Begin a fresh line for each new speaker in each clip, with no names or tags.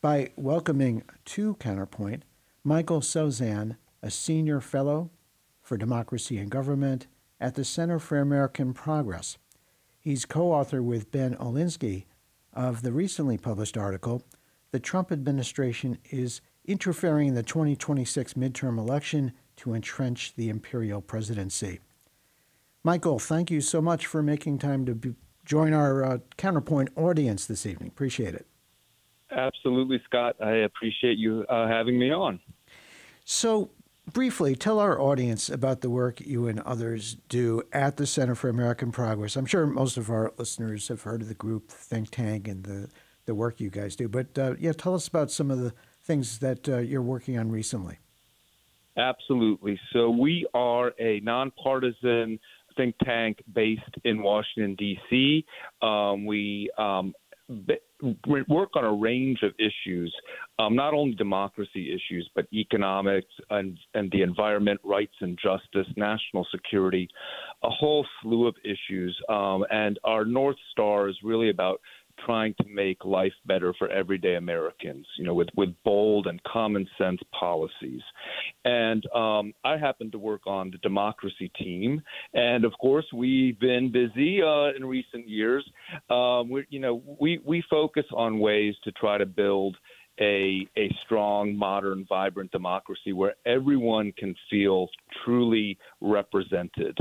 by welcoming to Counterpoint Michael Sozan, a senior fellow for democracy and government at the Center for American Progress. He's co-author with Ben Olinsky of the recently published article, "The Trump Administration is Interfering in the 2026 Midterm Election to Entrench the Imperial Presidency." Michael, thank you so much for making time to join our Counterpoint audience this evening. Appreciate it.
Absolutely, Scott. I appreciate you having me on.
So, briefly, tell our audience about the work you and others do at the Center for American Progress. I'm sure most of our listeners have heard of the group, the think tank, and the work you guys do. But tell us about some of the things that you're working on recently.
Absolutely. So we are a nonpartisan think tank based in Washington, D.C. We work on a range of issues, not only democracy issues, but economics and the environment, rights and justice, national security, a whole slew of issues. And our North Star is really about trying to make life better for everyday Americans, with bold and common sense policies. And I happen to work on the democracy team. And of course, we've been busy in recent years. We focus on ways to try to build a strong, modern, vibrant democracy where everyone can feel truly represented,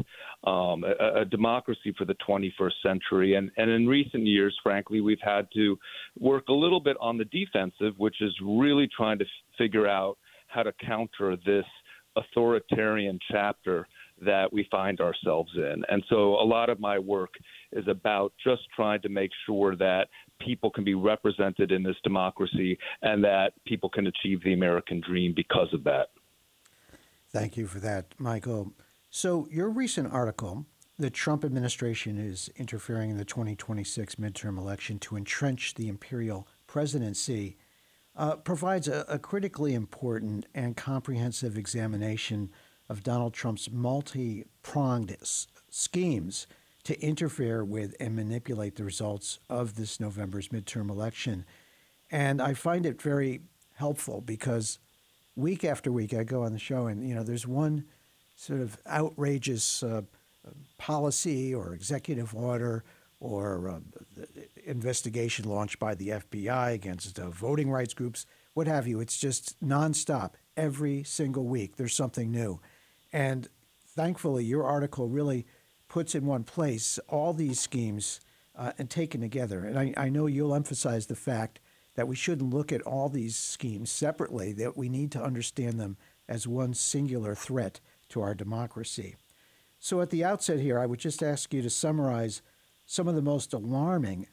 a democracy for the 21st century. And in recent years, frankly, we've had to work a little bit on the defensive, which is really trying to figure out how to counter this authoritarian chapter that we find ourselves in. And so a lot of my work is about just trying to make sure that people can be represented in this democracy and that people can achieve the American dream because of that.
Thank you for that, Michael. So your recent article, "The Trump Administration is Interfering in the 2026 Midterm Election to Entrench the Imperial Presidency," provides a critically important and comprehensive examination of Donald Trump's multi-pronged schemes to interfere with and manipulate the results of this November's midterm election. And I find it very helpful because week after week I go on the show and, there's one sort of outrageous policy or executive order or investigation launched by the FBI against voting rights groups, what have you. It's just nonstop. Every single week there's something new. And thankfully, your article really puts in one place all these schemes and taken together. And I know you'll emphasize the fact that we shouldn't look at all these schemes separately, that we need to understand them as one singular threat to our democracy. So at the outset here, I would just ask you to summarize some of the most alarming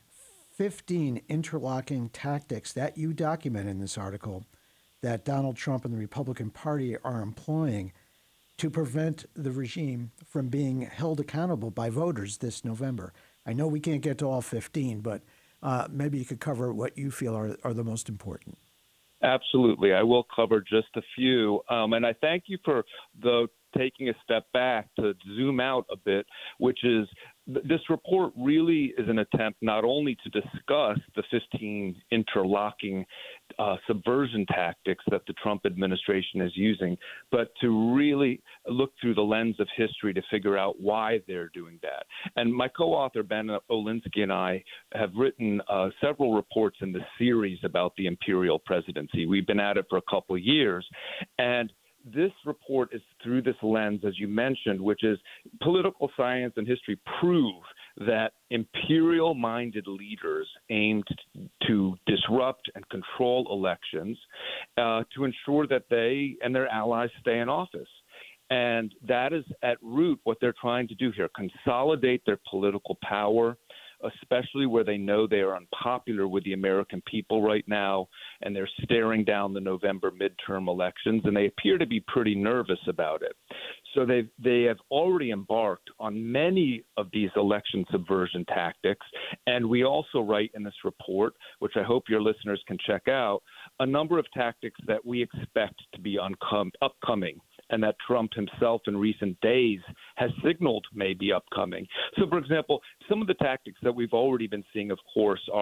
15 interlocking tactics that you document in this article that Donald Trump and the Republican Party are employing to prevent the regime from being held accountable by voters this November. I know we can't get to all 15, but maybe you could cover what you feel are the most important.
Absolutely. I will cover just a few. And I thank you for taking a step back to zoom out a bit, which is this report really is an attempt not only to discuss the 15 interlocking subversion tactics that the Trump administration is using, but to really look through the lens of history to figure out why they're doing that. And my co-author, Ben Olinsky, and I have written several reports in the series about the imperial presidency. We've been at it for a couple of years. And this report is through this lens, as you mentioned, which is political science and history prove that imperial-minded leaders aimed to disrupt and control elections to ensure that they and their allies stay in office. And that is at root what they're trying to do here, consolidate their political power, especially where they know they are unpopular with the American people right now, and they're staring down the November midterm elections, and they appear to be pretty nervous about it. So they have already embarked on many of these election subversion tactics, and we also write in this report, which I hope your listeners can check out, a number of tactics that we expect to be upcoming, and that Trump himself in recent days has signaled may be upcoming. So, for example, some of the tactics that we've already been seeing, of course, are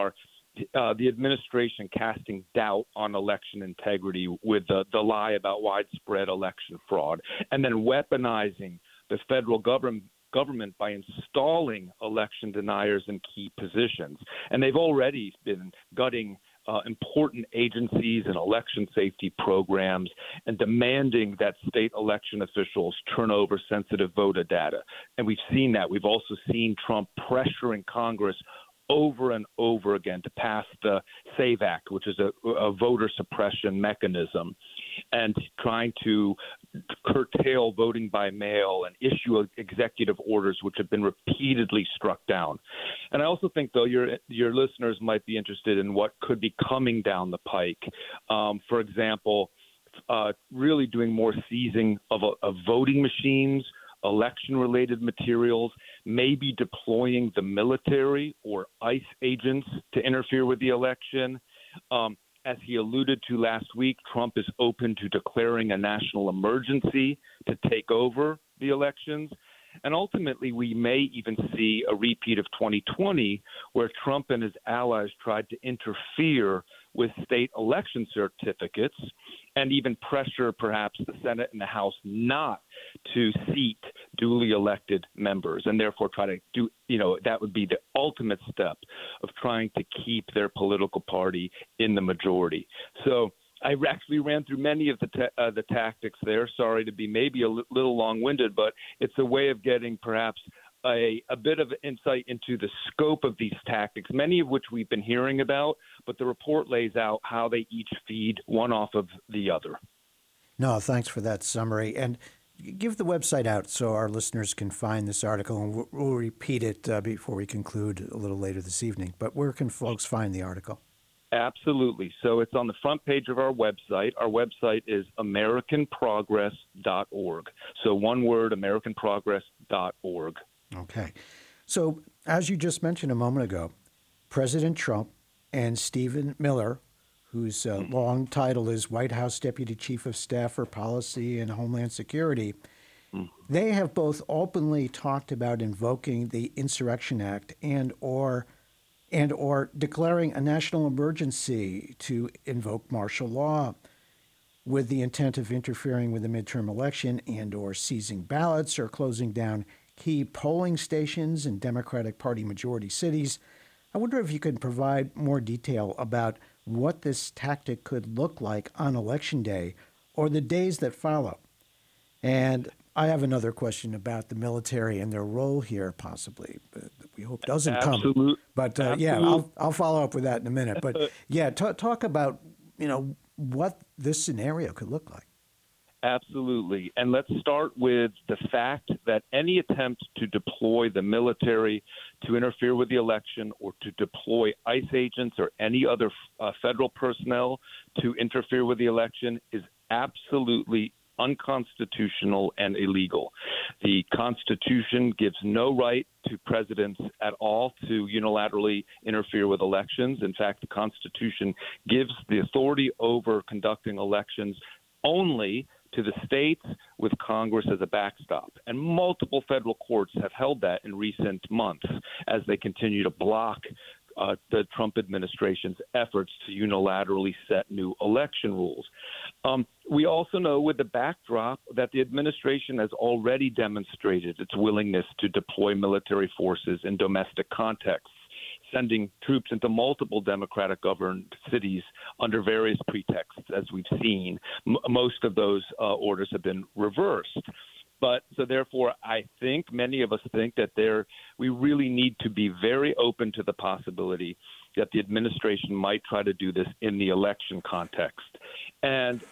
the administration casting doubt on election integrity with the lie about widespread election fraud, and then weaponizing the federal government by installing election deniers in key positions. And they've already been gutting important agencies and election safety programs and demanding that state election officials turn over sensitive voter data. And we've seen that. We've also seen Trump pressuring Congress over and over again to pass the SAVE Act, which is a voter suppression mechanism, and trying to curtail voting by mail and issue executive orders, which have been repeatedly struck down. And I also think, though, your listeners might be interested in what could be coming down the pike. For example, really doing more seizing of voting machines, election-related materials, maybe deploying the military or ICE agents to interfere with the election. As he alluded to last week, Trump is open to declaring a national emergency to take over the elections. And ultimately, we may even see a repeat of 2020, where Trump and his allies tried to interfere with state election certificates and even pressure perhaps the Senate and the House not to seat duly elected members, and therefore try to do, that would be the ultimate step of trying to keep their political party in the majority. So I actually ran through many of the tactics there. Sorry to be maybe a little long-winded, but it's a way of getting perhaps a bit of insight into the scope of these tactics, many of which we've been hearing about, but the report lays out how they each feed one off of the other.
No, thanks for that summary. And give the website out so our listeners can find this article, and we'll repeat it before we conclude a little later this evening. But where can folks find the article?
Absolutely. So it's on the front page of our website. Our website is AmericanProgress.org. So one word, AmericanProgress.org.
Okay. So as you just mentioned a moment ago, President Trump and Stephen Miller, whose long title is White House Deputy Chief of Staff for Policy and Homeland Security, they have both openly talked about invoking the Insurrection Act and or declaring a national emergency to invoke martial law with the intent of interfering with the midterm election and or seizing ballots or closing down key polling stations in Democratic Party majority cities. I wonder if you could provide more detail about what this tactic could look like on Election Day or the days that follow. And I have another question about the military and their role here, possibly. But we hope doesn't come. But I'll follow up with that in a minute. But talk about what this scenario could look like.
Absolutely. And let's start with the fact that any attempt to deploy the military to interfere with the election or to deploy ICE agents or any other federal personnel to interfere with the election is absolutely unconstitutional and illegal. The Constitution gives no right to presidents at all to unilaterally interfere with elections. In fact, the Constitution gives the authority over conducting elections only to the states with Congress as a backstop. And multiple federal courts have held that in recent months as they continue to block the Trump administration's efforts to unilaterally set new election rules. We also know with the backdrop that the administration has already demonstrated its willingness to deploy military forces in domestic contexts, sending troops into multiple Democratic-governed cities under various pretexts, as we've seen. Most of those orders have been reversed. But so therefore, I think many of us think that we really need to be very open to the possibility that the administration might try to do this in the election context. And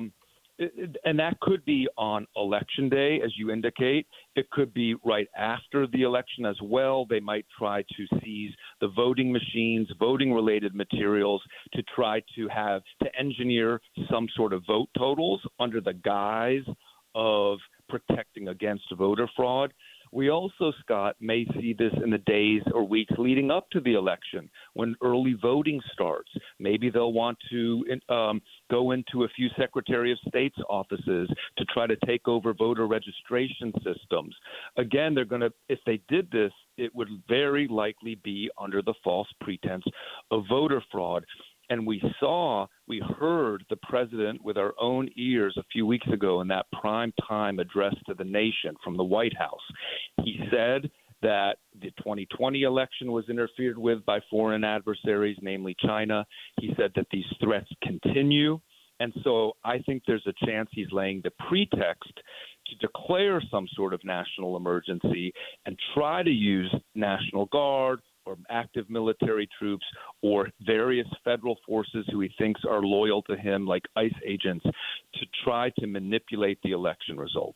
that could be on Election Day, as you indicate. It could be right after the election as well. They might try to seize the voting machines, voting-related materials, to try to engineer some sort of vote totals under the guise of protecting against voter fraud. We also, Scott, may see this in the days or weeks leading up to the election when early voting starts. Maybe they'll want to go into a few Secretary of State's offices to try to take over voter registration systems. Again, they're going to, if they did this, it would very likely be under the false pretense of voter fraud. And we heard the president with our own ears a few weeks ago in that prime time address to the nation from the White House. He said that the 2020 election was interfered with by foreign adversaries, namely China. He said that these threats continue. And so I think there's a chance he's laying the pretext to declare some sort of national emergency and try to use National Guard or active military troops or various federal forces who he thinks are loyal to him, like ICE agents, to try to manipulate the election results.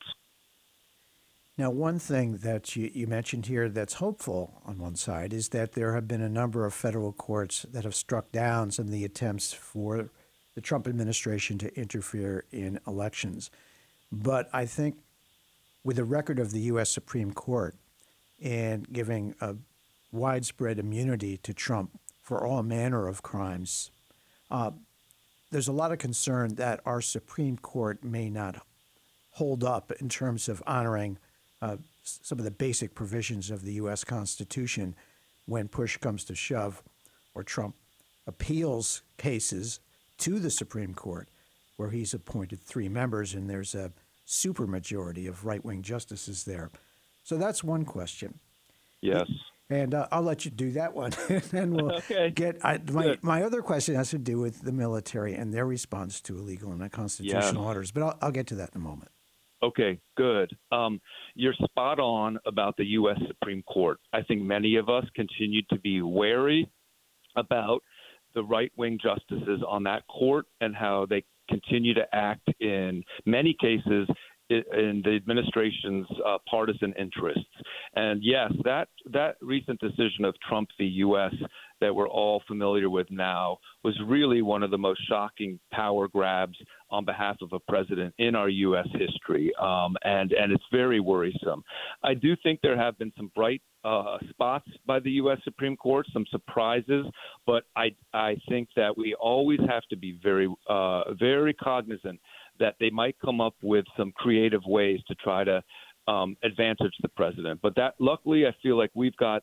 Now, one thing that you mentioned here that's hopeful on one side is that there have been a number of federal courts that have struck down some of the attempts for the Trump administration to interfere in elections. But I think with the record of the U.S. Supreme Court and giving a widespread immunity to Trump for all manner of crimes, there's a lot of concern that our Supreme Court may not hold up in terms of honoring some of the basic provisions of the U.S. Constitution when push comes to shove, or Trump appeals cases to the Supreme Court, where he's appointed 3 members and there's a supermajority of right-wing justices there. So that's one question.
Yes.
And I'll let you do that one. And then we'll get my other question has to do with the military and their response to illegal and unconstitutional orders. But I'll get to that in a moment.
Okay, good. You're spot on about the U.S. Supreme Court. I think many of us continue to be wary about the right-wing justices on that court and how they continue to act in many cases in the administration's partisan interests. And yes, that recent decision of Trump v. U.S. that we're all familiar with now was really one of the most shocking power grabs on behalf of a president in our U.S. history, and it's very worrisome. I do think there have been some bright spots by the U.S. Supreme Court, some surprises, but I think that we always have to be very, very cognizant that they might come up with some creative ways to try to advantage the president. But that, luckily, I feel like we've got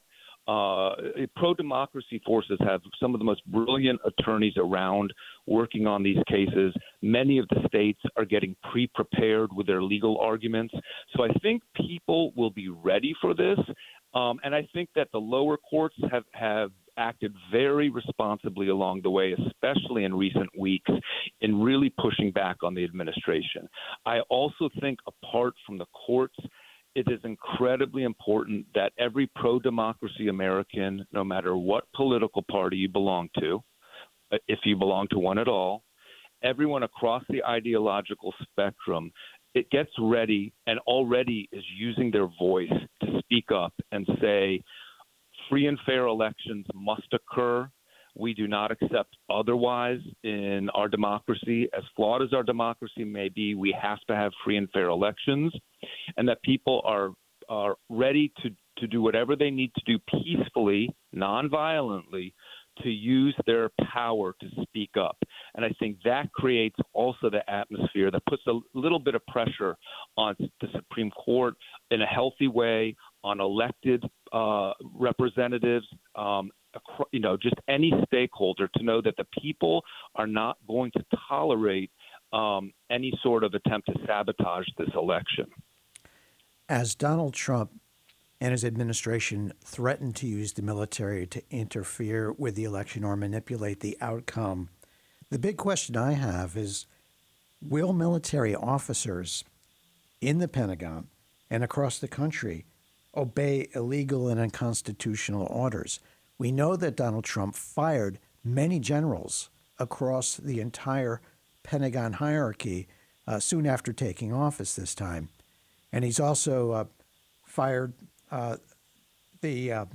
pro-democracy forces have some of the most brilliant attorneys around working on these cases. Many of the states are getting pre-prepared with their legal arguments. So I think people will be ready for this. And I think that the lower courts have acted very responsibly along the way, especially in recent weeks, in really pushing back on the administration. I also think, apart from the courts, it is incredibly important that every pro-democracy American, no matter what political party you belong to, if you belong to one at all, everyone across the ideological spectrum, it gets ready and already is using their voice to speak up and say, free and fair elections must occur. We do not accept otherwise in our democracy. As flawed as our democracy may be, we have to have free and fair elections, and that people are ready to do whatever they need to do peacefully, non-violently, to use their power to speak up. And I think that creates also the atmosphere that puts a little bit of pressure on the Supreme Court in a healthy way, on elected representatives, just any stakeholder, to know that the people are not going to tolerate any sort of attempt to sabotage this election.
As Donald Trump and his administration threatened to use the military to interfere with the election or manipulate the outcome, the big question I have is, will military officers in the Pentagon and across the country obey illegal and unconstitutional orders? We know that Donald Trump fired many generals across the entire Pentagon hierarchy soon after taking office this time. And he's also fired the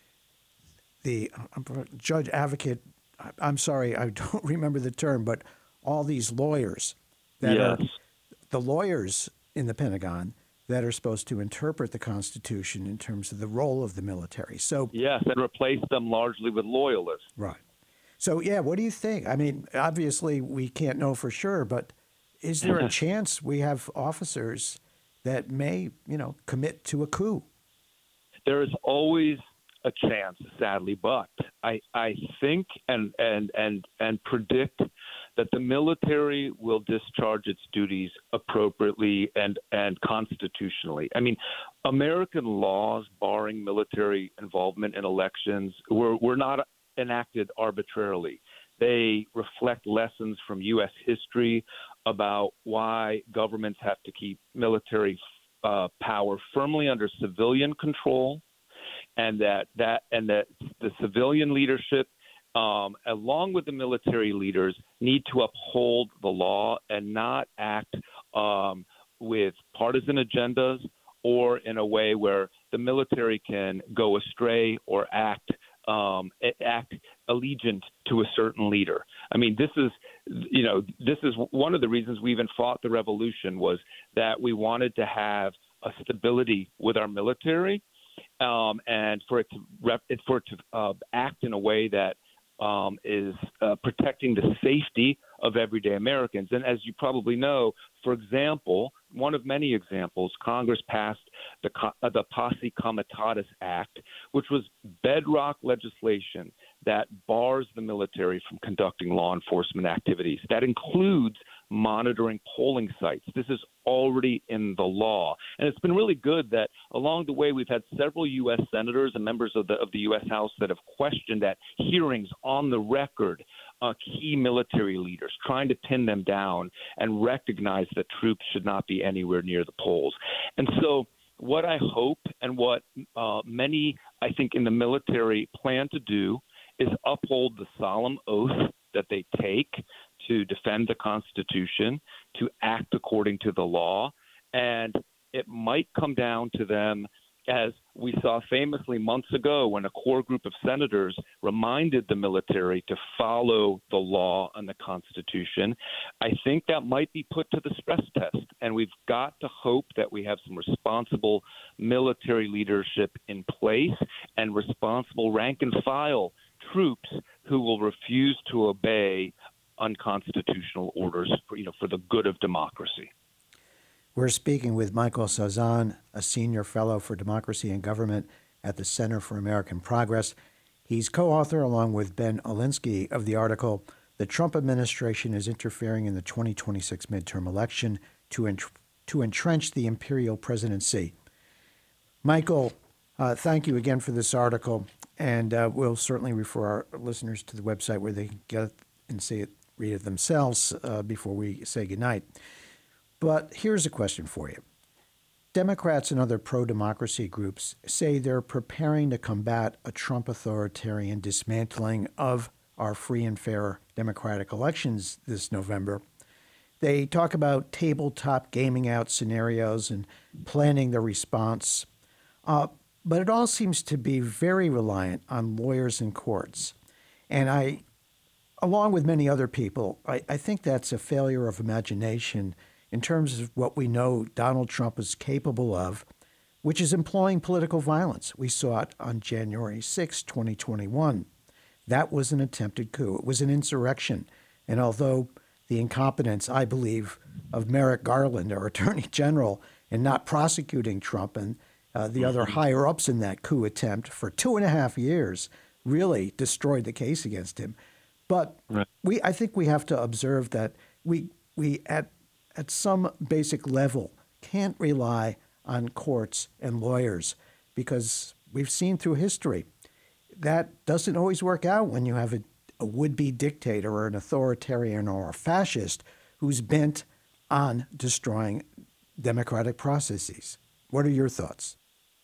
judge advocate. I'm sorry, I don't remember the term, but all these lawyers that are the lawyers in the Pentagon that are supposed to interpret the Constitution in terms of the role of the military. So,
Yes, and replace them largely with loyalists.
right. So, yeah, what do you think? I mean, obviously, we can't know for sure, but is there a chance we have officers that may, commit to a coup?
There is always a chance, sadly, but I think and predict that the military will discharge its duties appropriately and constitutionally. I mean, American laws barring military involvement in elections were not enacted arbitrarily. They reflect lessons from U.S. history about why governments have to keep military power firmly under civilian control, and that the civilian leadership, along with the military leaders, need to uphold the law and not act with partisan agendas or in a way where the military can go astray or act allegiant to a certain leader. I mean, this is one of the reasons we even fought the revolution, was that we wanted to have a stability with our military, and for it to act in a way that is protecting the safety of everyday Americans. And as you probably know, for example, one of many examples, Congress passed the Posse Comitatus Act, which was bedrock legislation that bars the military from conducting law enforcement activities. That includes monitoring polling sites. This is already in the law. And it's been really good that along the way we've had several U.S. senators and members of the U.S. House that have questioned at hearings on the record key military leaders, trying to pin them down and recognize that troops should not be anywhere near the polls. And so what I hope and what many, I think, in the military plan to do is uphold the solemn oath that they take to defend the Constitution, to act according to the law. And it might come down to them, as we saw famously months ago when a core group of senators reminded the military to follow the law and the Constitution. I think that might be put to the stress test. And we've got to hope that we have some responsible military leadership in place and responsible rank and file troops who will refuse to obey unconstitutional orders for the good of democracy.
We're speaking with Michael Sazan, a senior fellow for democracy and government at the Center for American Progress. He's co-author, along with Ben Olinsky, of the article, "The Trump Administration is Interfering in the 2026 Midterm Election to Entrench the Imperial Presidency." Michael, thank you again for this article, and we'll certainly refer our listeners to the website where they can get it and see it, read it themselves before we say goodnight. But here's a question for you. Democrats and other pro-democracy groups say they're preparing to combat a Trump authoritarian dismantling of our free and fair democratic elections this November. They talk about tabletop gaming out scenarios and planning the response. But it all seems to be very reliant on lawyers and courts. And I, along with many other people, I think that's a failure of imagination in terms of what we know Donald Trump is capable of, which is employing political violence. We saw it on January 6, 2021. That was an attempted coup. It was an insurrection. And although the incompetence, I believe, of Merrick Garland, our Attorney General, in not prosecuting Trump and the other higher-ups in that coup attempt for 2.5 years really destroyed the case against him. But I think we have to observe that we at some basic level can't rely on courts and lawyers, because we've seen through history that doesn't always work out when you have a would-be dictator or an authoritarian or a fascist who's bent on destroying democratic processes. What are your thoughts?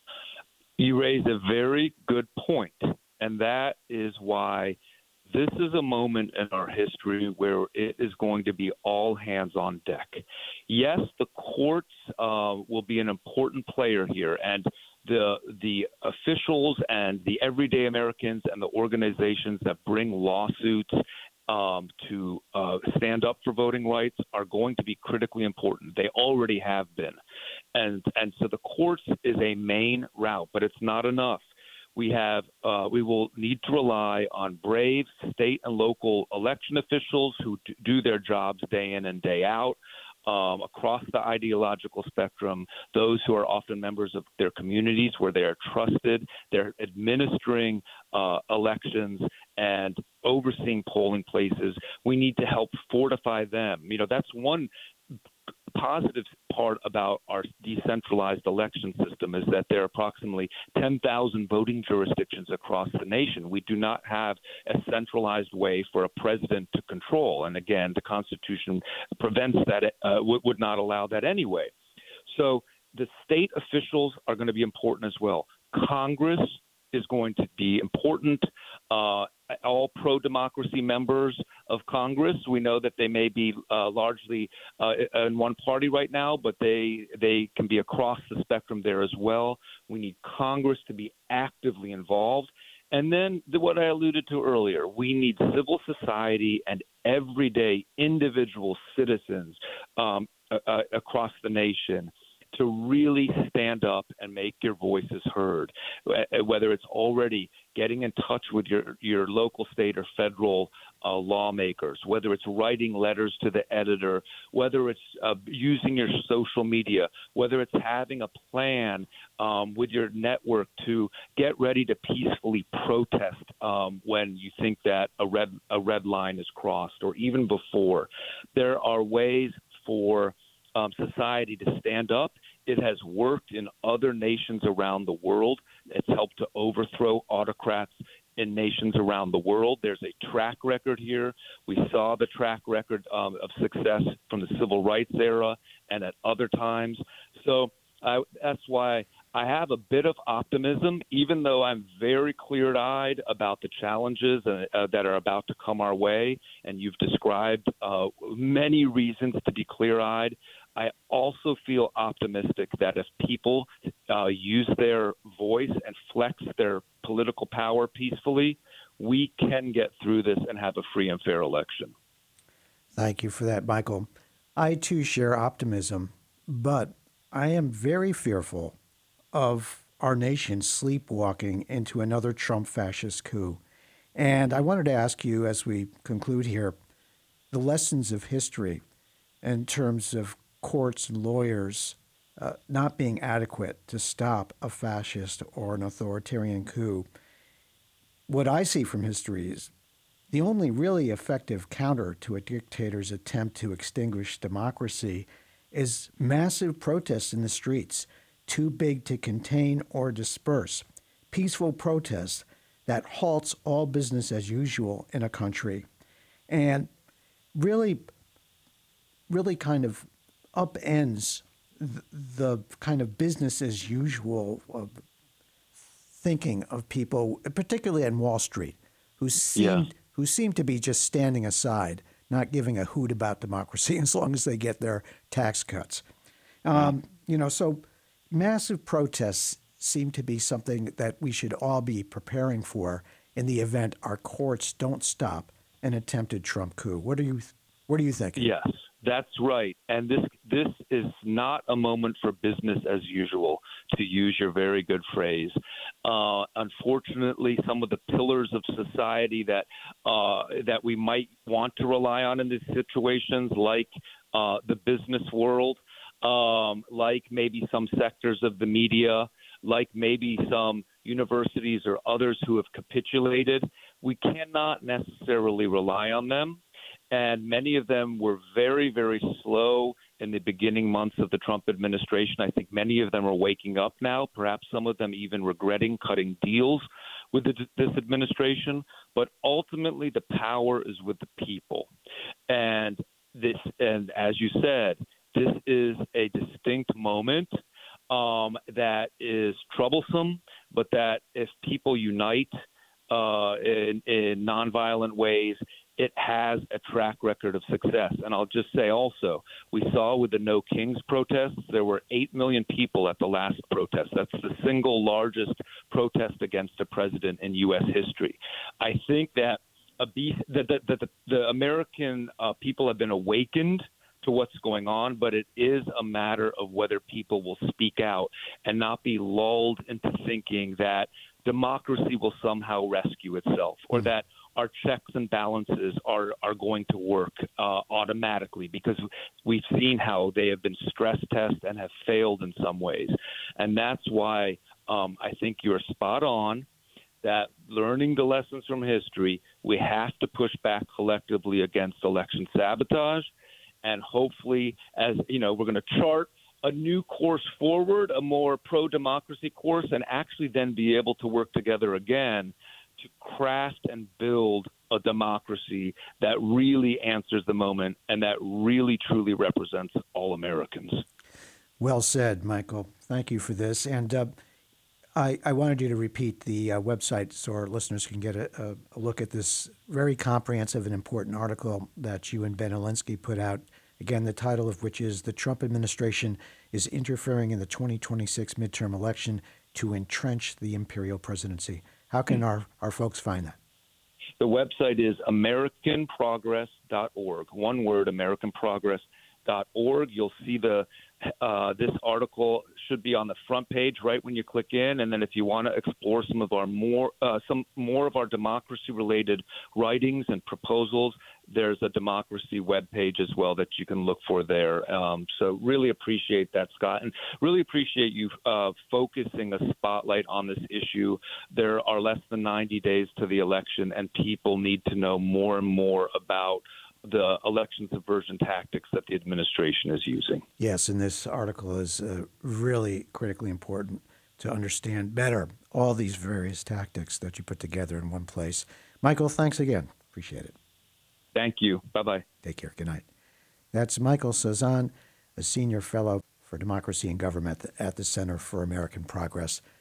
You raise a very good point, and that is why this is a moment in our history where it is going to be all hands on deck. Yes, the courts will be an important player here, and the officials and the everyday Americans and the organizations that bring lawsuits to stand up for voting rights are going to be critically important. They already have been. And so the courts is a main route, but it's not enough. We will need to rely on brave state and local election officials who do their jobs day in and day out. Across the ideological spectrum, those who are often members of their communities where they are trusted, they're administering elections and overseeing polling places. We need to help fortify them. That's one positive part about our decentralized election system is that there are approximately 10,000 voting jurisdictions across the nation. We do not have a centralized way for a president to control. And again, the Constitution prevents that, would not allow that anyway. So the state officials are going to be important as well. Congress is going to be important. All pro-democracy members of Congress, we know that they may be largely in one party right now, but they can be across the spectrum there as well. We need Congress to be actively involved. And then what I alluded to earlier, we need civil society and everyday individual citizens across the nation to really stand up and make your voices heard, whether it's already getting in touch with your local, state, or federal lawmakers, whether it's writing letters to the editor, whether it's using your social media, whether it's having a plan with your network to get ready to peacefully protest when you think that a red line is crossed, or even before. There are ways for society to stand up. It has worked in other nations around the world. It's helped to overthrow autocrats in nations around the world. There's a track record here. We saw the track record of success from the civil rights era and at other times. So that's why I have a bit of optimism, even though I'm very clear-eyed about the challenges that are about to come our way. And you've described many reasons to be clear-eyed. I also feel optimistic that if people use their voice and flex their political power peacefully, we can get through this and have a free and fair election.
Thank you for that, Michael. I too share optimism, but I am very fearful of our nation sleepwalking into another Trump fascist coup. And I wanted to ask you, as we conclude here, the lessons of history in terms of courts and lawyers not being adequate to stop a fascist or an authoritarian coup. What I see from history is the only really effective counter to a dictator's attempt to extinguish democracy is massive protests in the streets, too big to contain or disperse. Peaceful protest that halts all business as usual in a country and really kind of upends the kind of business as usual thinking of people, particularly on Wall Street, who seem to be just standing aside, not giving a hoot about democracy as long as they get their tax cuts. So massive protests seem to be something that we should all be preparing for in the event our courts don't stop an attempted Trump coup. What are you thinking?
Yes, that's right. And this is not a moment for business as usual, to use your very good phrase. Unfortunately, some of the pillars of society that we might want to rely on in these situations, like the business world, like maybe some sectors of the media, like maybe some universities or others who have capitulated, we cannot necessarily rely on them. And many of them were very, very slow in the beginning months of the Trump administration. I think many of them are waking up now, perhaps some of them even regretting cutting deals with this administration. But ultimately, the power is with the people. And as you said, this is a distinct moment that is troublesome, but that if people unite in nonviolent ways, it has a track record of success. And I'll just say also, we saw with the No Kings protests, there were 8 million people at the last protest. That's the single largest protest against a president in U.S. history. I think that the American people have been awakened to what's going on, but it is a matter of whether people will speak out and not be lulled into thinking that democracy will somehow rescue itself, or that our checks and balances are going to work automatically, because we've seen how they have been stress tested and have failed in some ways. And that's why I think you're spot on that learning the lessons from history, we have to push back collectively against election sabotage. And hopefully, as you know, we're going to chart a new course forward, a more pro-democracy course, and actually then be able to work together again to craft and build a democracy that really answers the moment and that really truly represents all Americans.
Well said, Michael. Thank you for this. And I wanted you to repeat the website so our listeners can get a look at this very comprehensive and important article that you and Ben Alinsky put out. Again, the title of which is "The Trump Administration is Interfering in the 2026 Midterm Election to Entrench the Imperial Presidency." How can our folks find that?
The website is AmericanProgress.org. One word, AmericanProgress.org. You'll see this article should be on the front page right when you click in, and then if you want to explore some more of our democracy-related writings and proposals, there's a democracy webpage as well that you can look for there. So really appreciate that, Scott, and really appreciate you focusing a spotlight on this issue. There are less than 90 days to the election, and people need to know more and more about the election subversion tactics that the administration is using.
Yes, and this article is really critically important to understand better all these various tactics that you put together in one place. Michael, thanks again. Appreciate it.
Thank you. Bye-bye.
Take care. Good night. That's Michael Cezanne, a senior fellow for democracy and government at the Center for American Progress.